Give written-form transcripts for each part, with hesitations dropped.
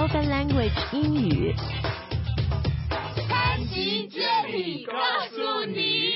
Open Language 英语。 潘吉接力告诉你。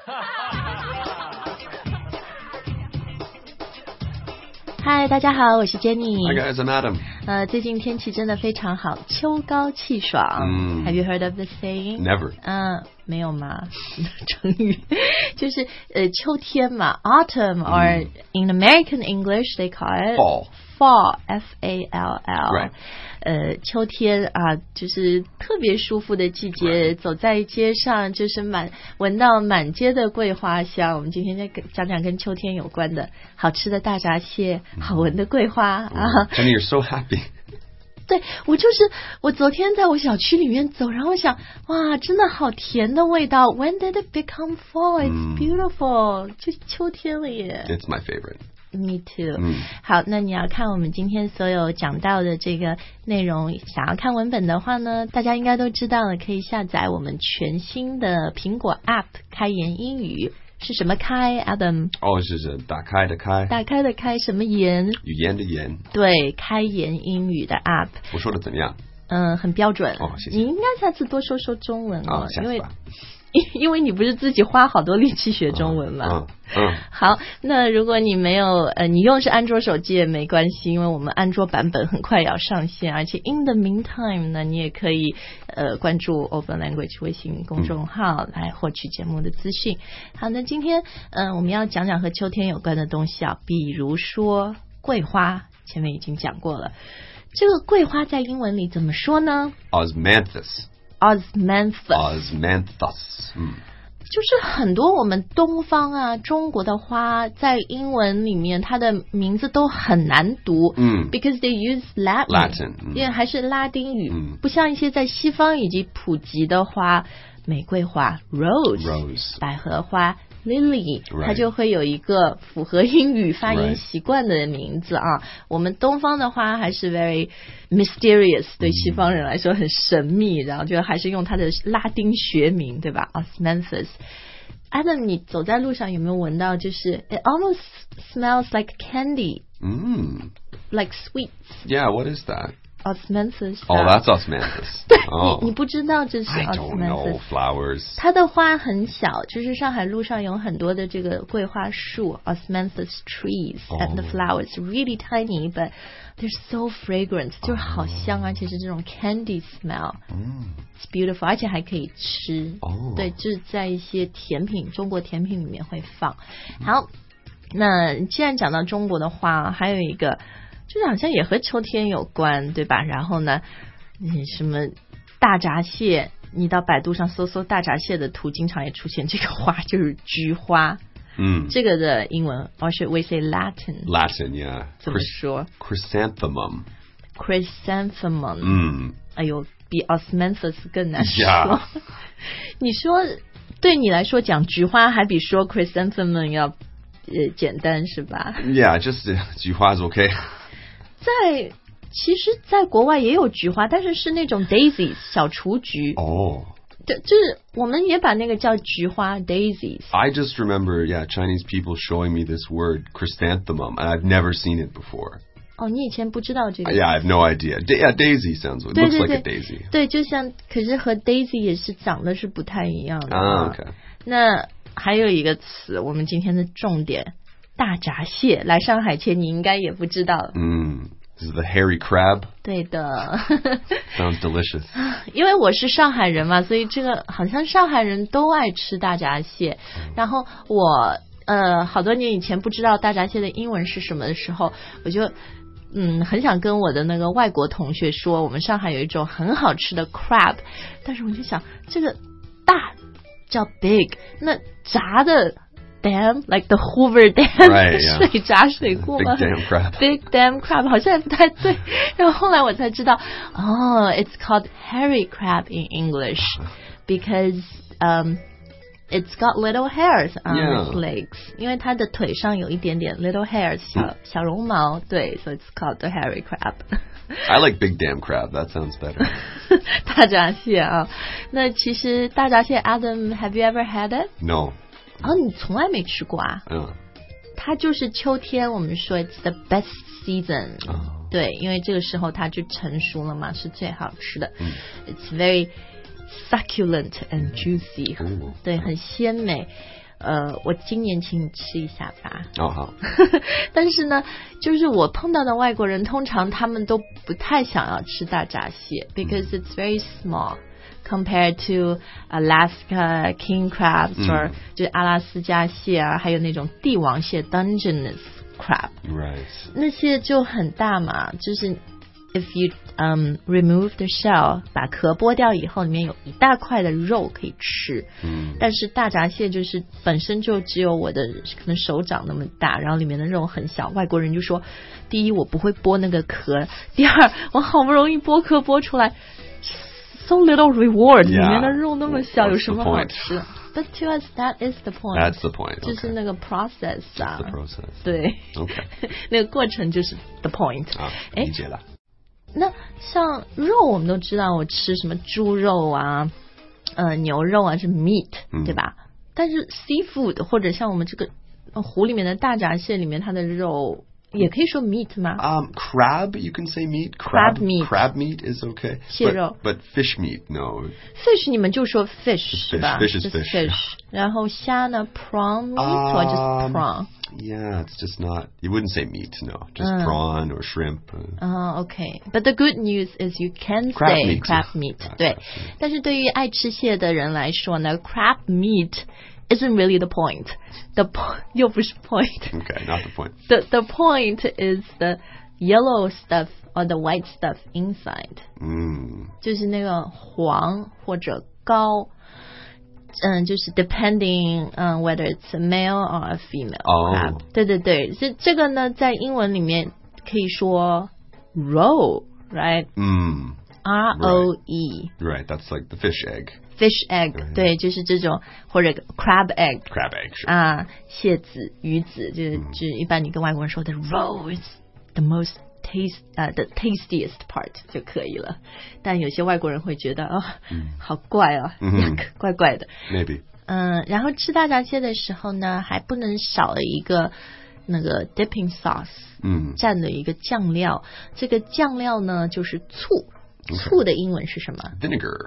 嗨，大家好，我是 Jenny。 Hi guys, I'm Adam. 最近天气真的非常好，秋高气爽。Have you heard of this saying? Never. 没有吗？成语就是秋天嘛 ，autumn or in American English they call it fall, F-A-L-L. Right. 秋天啊，就是特别舒服的季节， Right. 走在街上就是闻到满街的桂花香。我们今天再讲讲跟秋天有关的好吃的大闸蟹，好闻的桂花啊。 Jenny, you're so happy. 对，我昨天在我小区里面走，然后想，哇，真的好甜的味道。When did it become fall? It's beautiful. 就秋天了耶。 It's my favorite. Me too. 好，那你要看我们今天所有讲到的这个内容，想要看文本的话呢，大家应该都知道了，可以下载我们全新的苹果 App 开言英语。是什么开 Adam？ 是打开的开。 打开的开，什么言？ 语言的言。 对，开言英语的 App。 我说的怎么样？ 很标准。 谢谢。 你应该下次多说说中文哦， 下次吧。 因为你不是自己花好多力气学中文吗？好，那如果你没有你用是安卓手机也没关系，因为我们安卓版本很快也要上线，而且 in the meantime 呢，你也可以关注 Open Language 微信公众号来获取节目的资讯。好，那今天我们要讲讲和秋天有关的东西啊，比如说桂花，前面已经讲过了。这个桂花在英文里怎么说呢？ Osmanthus. 就是很多我们东方啊中国的花在英文里面它的名字都很难读because they use Latin 因为还是拉丁语不像一些在西方已经普及的花，玫瑰花 Rose 百合花Lily 它就会有一个符合英语发音习惯的名字啊。我们东方的话还是 very mysterious 对西方人来说很神秘，然后就还是用它的拉丁学名对吧 Osmanthus。 Adam 你走在路上有没有闻到就是 it almost smells like candy like sweets. Yeah, what is that? Osmanthus. That's Osmanthus. 对你不知道这是 Osmanthus. I don't know flowers. 它的花很小，就是上海路上有很多的这个桂花树 Osmanthus trees and the flowers really tiny but they're so fragrant 就是好香，而且是这种 candy smell. It's beautiful 而且还可以吃对，就是在一些甜品中国甜品里面会放。好，那既然讲到中国的花，还有一个就是好像也和秋天有关对吧？然后呢什么大闸蟹，你到百度上搜大闸蟹的图经常也出现这个花，就是菊花。这个的英文 or should we say Latin? Latin, yeah. 怎么说？ Chrysanthemum. 哎呦比 Osmanthus 更难说。 Yeah. 你说对你来说讲菊花还比说 Chrysanthemum 要简单是吧？ Yeah, just 菊花 is okay. 其实在国外也有菊花，但是是那种 daisies 小雏菊。就是我们也把那个叫菊花 daisies. I just remember, Chinese people showing me this word chrysanthemum, and I've never seen it before. 你以前不知道这个 Yeah, I have no idea. Daisy sounds like, looks like a daisy. 对，就像，可是和 daisy 也是长得是不太一样的。 Okay. 那还有一个词，我们今天的重点，大闸蟹。来上海前你应该也不知道。 This is the hairy crab. 对的。 Sounds delicious. 因为我是上海人嘛，所以这个好像上海人都爱吃大闸蟹。然后我好多年以前不知道大闸蟹的英文是什么的时候，我就很想跟我的那个外国同学说，我们上海有一种很好吃的 crab， 但是我就想这个大叫 big， 那炸的dam like the Hoover Dam， right, 水闸水库吗 Big damn crab. Big damn crab 好像也不太对。然后后来我才知道it's called hairy crab in English because it's got little hairs on its legs， 因为它的腿上有一点点 little hairs 小绒毛，对， so it's called the hairy crab. I like big damn crab. That sounds better. 大闸蟹啊，那其实大闸蟹 Adam, have you ever had it? No. 你从来没吃过啊？它就是秋天，我们说 it's the best season 对，因为这个时候它就成熟了嘛，是最好吃的。It's very succulent and juicy，对，很鲜美。我今年请你吃一下吧。 好。 但是呢，就是我碰到的外国人，通常他们都不太想要吃大闸蟹 ，because it's very small compared to Alaska king crabs or 就是阿拉斯加蟹啊，还有那种帝王蟹 Dungeness crab， 那些就很大嘛，就是。If you remove the shell， 把壳剥掉以后，里面有一大块的肉可以吃。但是大闸蟹就是本身就只有我的可能手掌那么大，然后里面的肉很小。外国人就说，第一我不会剥那个壳，第二我好不容易剥壳剥出来 ，so little reward， 里面的肉那么小，有什么好吃？But to us, that is the point. That's the point. 就是那个 process 啊。 The process. 对。 Okay. 那个过程就是 the point. 理解了。 那像肉我们都知道，我吃什么猪肉啊牛肉啊是 meat，对吧？但是 seafood 或者像我们这个湖里面的大闸蟹里面，它的肉也可以说 meat 吗 ？Crab you can say meat. Crab meat. Crab meat is okay. 蟹肉 but fish meat no. Fish 你们就说 fish 是吧 ？Fish is fish. 然后虾呢 prawn meat or just prawn？Yeah, it's just not. You wouldn't say meat, no. Just prawn or shrimp. Okay. But the good news is you can say crab meat. 对，但是对于爱吃蟹的人来说呢 ，crab meat isn't really the point.又不是 point. Okay, not the point. The point is the yellow stuff or the white stuff inside. 就是那个黄或者膏。就是 depending on whether it's a male or a female crab. 对，所以这个呢，在英文里面可以说 roe, right? R-O-E. Right, that's like the fish egg. Fish egg, 对，就是这种或者 crab egg. Crab egg, sure. 蟹子、鱼子，就是一般你跟外国人说的 roe is the most the tastiest part 就可以了，但有些外国人会觉得好怪啊，怪怪的。 Maybe. 然后吃大闸蟹的时候呢，还不能少了一个那个 dipping sauce， 蘸的一个酱料。这个酱料呢就是醋，醋的英文是什么 ？Vinegar.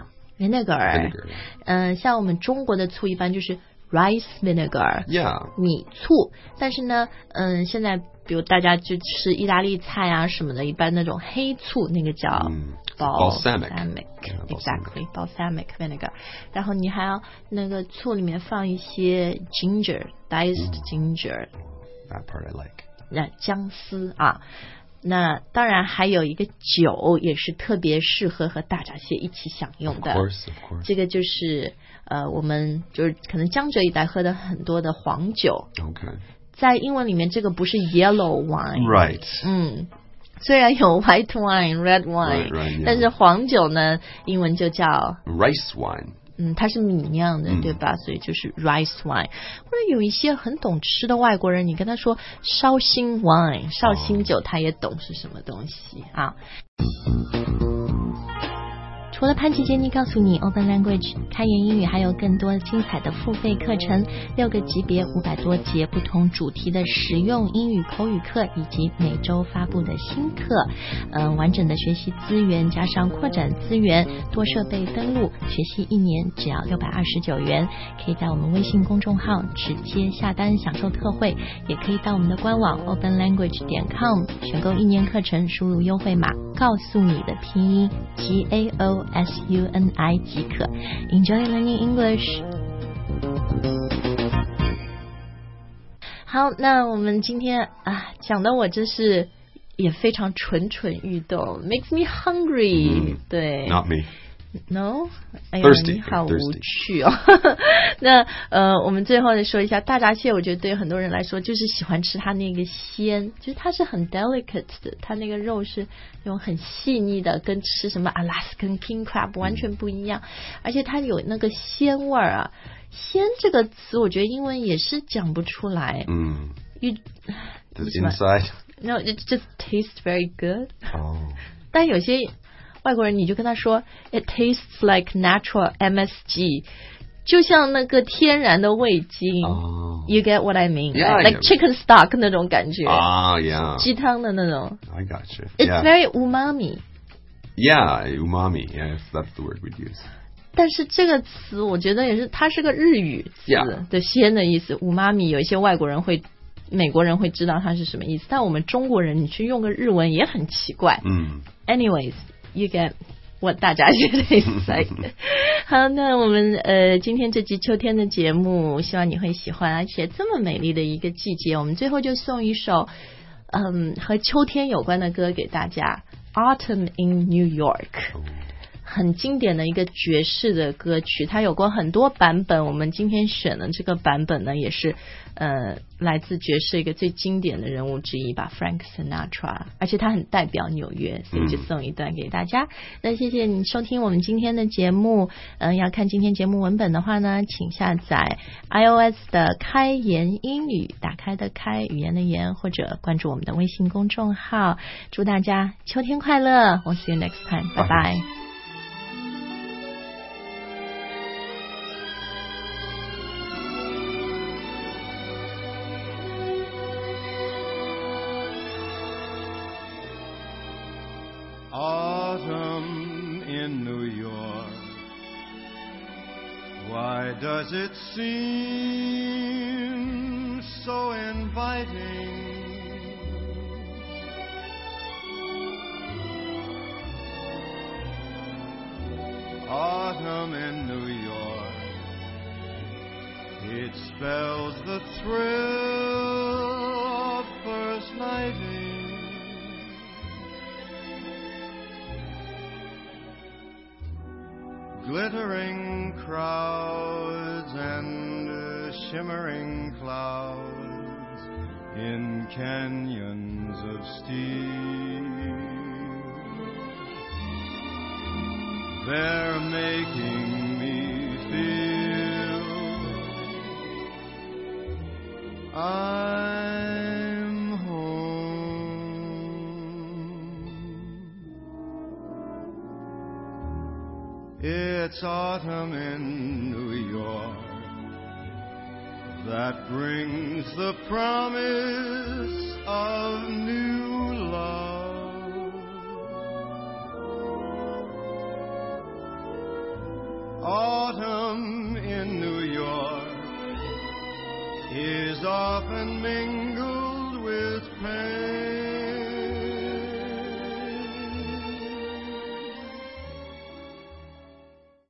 像我们中国的醋一般就是 rice vinegar， 米醋。但是呢，现在比如大家就吃意大利菜啊什么的，一般那种黑醋那个叫 balsamic exactly balsamic vinegar。然后你还要那个醋里面放一些 diced ginger。 That part I like。 那姜丝啊。那当然还有一个酒也是特别适合和大闸蟹一起享用的。 Of course. 这个就是我们就是可能江浙一带喝的很多的黄酒。 Okay。 在英文里面这个不是 yellow wine， right。 虽然有 white wine red wine， right, 但是黄酒呢英文就叫 rice wine。 它是米酿的，对吧？所以就是 rice wine。或者有一些很懂吃的外国人，你跟他说绍兴 wine 绍兴酒，他也懂是什么东西啊。除了潘琪杰尼告诉你 Open Language 开言英语还有更多精彩的付费课程，6个级别500多节不同主题的实用英语口语课，以及每周发布的新课，完整的学习资源加上扩展资源，多设备登录，学习1年只要629元，可以在我们微信公众号直接下单享受特惠，也可以到我们的官网 openlanguage.com 选购1年课程，输入优惠码告诉你的拼音 GAOSUNI 即可。 Enjoy learning English。 好，那我们今天讲的我真是也非常蠢欲动 makes me hungry。 对 Not me。 No， 哎呀 thirsty， 你好无趣哦。那我们最后再说一下大闸蟹，我觉得对很多人来说就是喜欢吃它那个鲜，就是它是很 delicate 的，它那个肉是那种很细腻的，跟吃什么 Alaskan king crab 完全不一样，而且它有那个鲜味啊。鲜这个词我觉得英文也是讲不出来。 Inside No, it just tastes very good。 但有些外国人你就跟他说 It tastes like natural MSG， 就像那个天然的味精。 You get what I mean? Yeah, like chicken stock 那种感觉。 yeah. 鸡汤的那种。 I got you. It's very umami. Yeah, umami. Yeah, that's the word we'd use. 但是这个词我觉得也是，它是个日语词的鲜的意思。umami 有一些外国人会。美国人会知道它是什么意思，但我们中国人你去用个日文也很奇怪。Anyways, you get what 大家觉得意思。好，那我们今天这集秋天的节目，希望你会喜欢，而且这么美丽的一个季节，我们最后就送一首和秋天有关的歌给大家， Autumn in New York。很经典的一个爵士的歌曲，它有过很多版本，我们今天选的这个版本呢，也是来自爵士一个最经典的人物之一吧， Frank Sinatra， 而且他很代表纽约，所以就送一段给大家。那谢谢你收听我们今天的节目，要看今天节目文本的话呢，请下载 iOS 的开言英语，打开的开，语言的言，或者关注我们的微信公众号。祝大家秋天快乐， We'll see you next time， 拜拜。 Autumn in New York, why does it seem so inviting? Autumn in New York, it spells the thrill of first nighting. Glittering crowds and shimmering clouds in canyons of steel, they're making me feel I'm home. It's autumn in New York that brings the promise of new love. Autumn in New York is often mingled with pain.